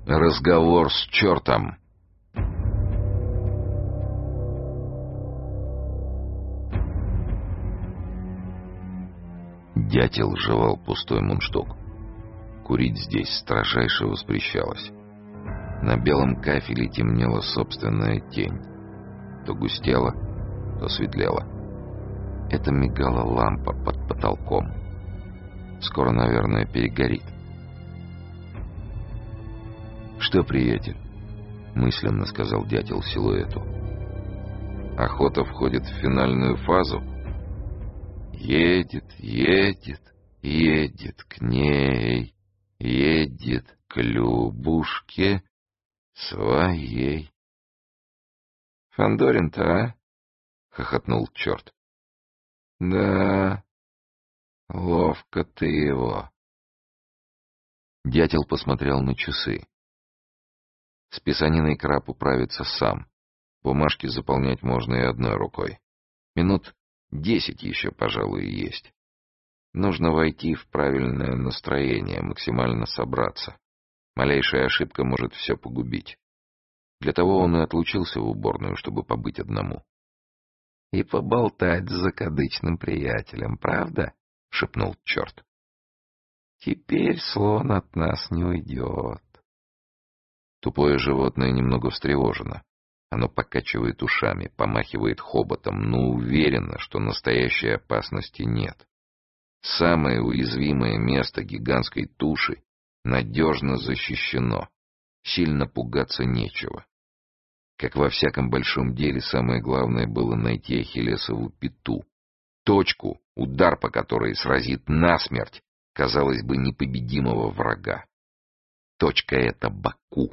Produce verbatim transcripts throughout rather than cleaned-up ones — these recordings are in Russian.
Разговор с чертом. Дятел жевал пустой мундштук. Курить здесь строжайше воспрещалось. На белом кафеле темнела собственная тень. То густела, то светлела. Это мигала лампа под потолком. Скоро, наверное, перегорит. «Что, приятель?» — мысленно сказал дятел силуэту. «Охота входит в финальную фазу. Едет, едет, едет к ней, едет к Любушке своей». «Фандорин-то, а?» — хохотнул черт. «Да, ловко ты его». Дятел посмотрел на часы. С писаниной Краб управится сам. Бумажки заполнять можно и одной рукой. Минут десять еще, пожалуй, есть. Нужно войти в правильное настроение, максимально собраться. Малейшая ошибка может все погубить. Для того он и отлучился в уборную, чтобы побыть одному. «И поболтать с закадычным приятелем, правда?» — шепнул черт. «Теперь слон от нас не уйдет». Тупое животное немного встревожено. Оно покачивает ушами, помахивает хоботом, но уверено, что настоящей опасности нет. Самое уязвимое место гигантской туши надежно защищено. Сильно пугаться нечего. Как во всяком большом деле, самое главное было найти Ахиллесову пяту. Точку, удар по которой сразит насмерть, казалось бы, непобедимого врага. Точка эта — Баку.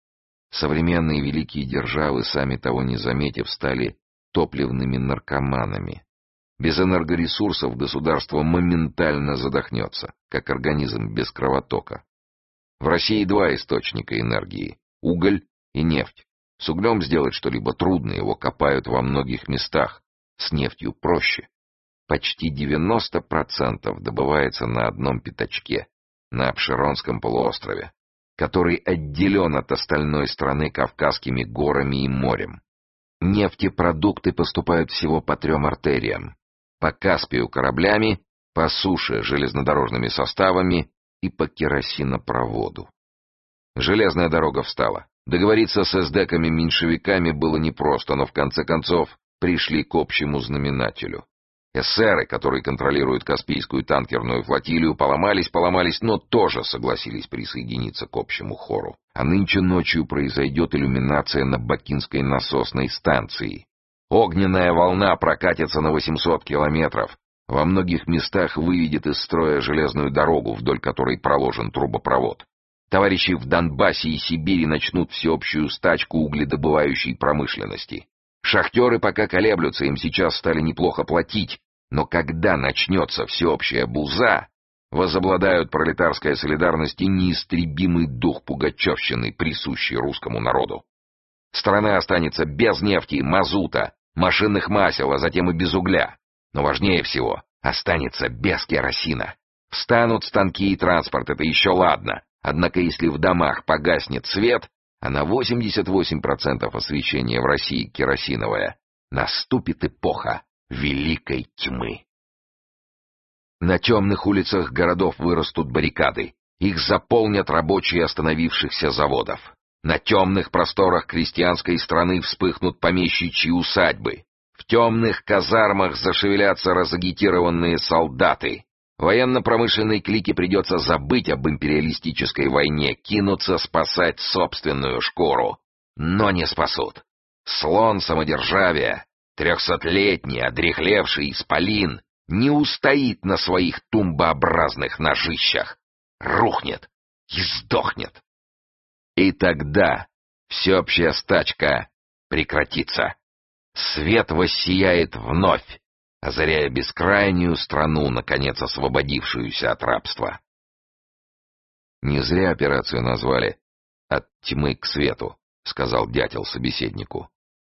Современные великие державы, сами того не заметив, стали топливными наркоманами. Без энергоресурсов государство моментально задохнется, как организм без кровотока. В России два источника энергии — уголь и нефть. С углем сделать что-либо трудно, его копают во многих местах. С нефтью проще. Почти девяносто процентов добывается на одном пятачке, на Апшеронском полуострове, который отделен от остальной страны Кавказскими горами и морем. Нефтепродукты поступают всего по трем артериям. По Каспию кораблями, по суше железнодорожными составами и по керосинопроводу. Железная дорога встала. Договориться с эсдеками-меньшевиками было непросто, но в конце концов пришли к общему знаменателю. Эсеры, которые контролируют Каспийскую танкерную флотилию, поломались, поломались, но тоже согласились присоединиться к общему хору. А нынче ночью произойдет иллюминация на Бакинской насосной станции. Огненная волна прокатится на восемьсот километров. Во многих местах выведет из строя железную дорогу, вдоль которой проложен трубопровод. Товарищи в Донбассе и Сибири начнут всеобщую стачку угледобывающей промышленности. Шахтеры пока колеблются, им сейчас стали неплохо платить, но когда начнется всеобщая буза, возобладают пролетарская солидарность и неистребимый дух пугачевщины, присущий русскому народу. Страна останется без нефти, мазута, машинных масел, а затем и без угля. Но важнее всего, останется без керосина. Встанут станки и транспорт, это еще ладно. Однако если в домах погаснет свет, а на восемьдесят восемь процентов освещения в России керосиновое, наступит эпоха великой тьмы. На темных улицах городов вырастут баррикады. Их заполнят рабочие остановившихся заводов. На темных просторах крестьянской страны вспыхнут помещичьи усадьбы. В темных казармах зашевелятся разагитированные солдаты. Военно-промышленной клике придется забыть об империалистической войне, кинуться спасать собственную шкуру. Но не спасут. Слон самодержавия, трехсотлетний, одряхлевший исполин, не устоит на своих тумбообразных ножищах. Рухнет и сдохнет. И тогда всеобщая стачка прекратится. Свет воссияет вновь, озаряя бескрайнюю страну, наконец освободившуюся от рабства. «Не зря операцию назвали «От тьмы к свету», — сказал дятел собеседнику.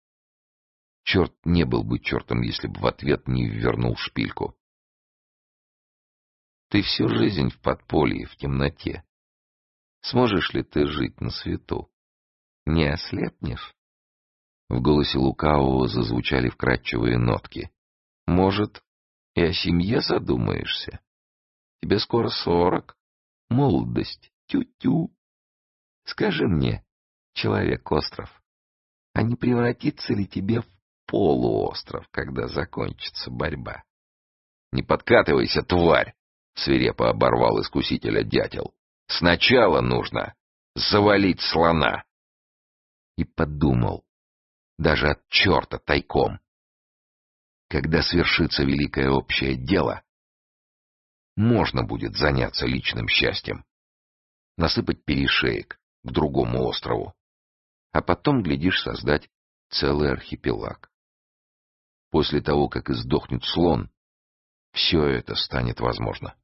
Черт не был бы чертом, если бы в ответ не ввернул шпильку. «Ты всю жизнь в подполье, в темноте. Сможешь ли ты жить на свету? Не ослепнешь?» В голосе лукавого зазвучали вкрадчивые нотки. «Может, и о семье задумаешься? Тебе скоро сорок. Молодость. Тю-тю. Скажи мне, человек-остров, а не превратится ли тебе в полуостров, когда закончится борьба?» «Не подкатывайся, тварь!» — свирепо оборвал искусителя дятел. «Сначала нужно завалить слона!» И подумал, даже от черта тайком. Когда свершится великое общее дело, можно будет заняться личным счастьем, насыпать перешеек к другому острову, а потом, глядишь, создать целый архипелаг. После того, как издохнет слон, все это станет возможно.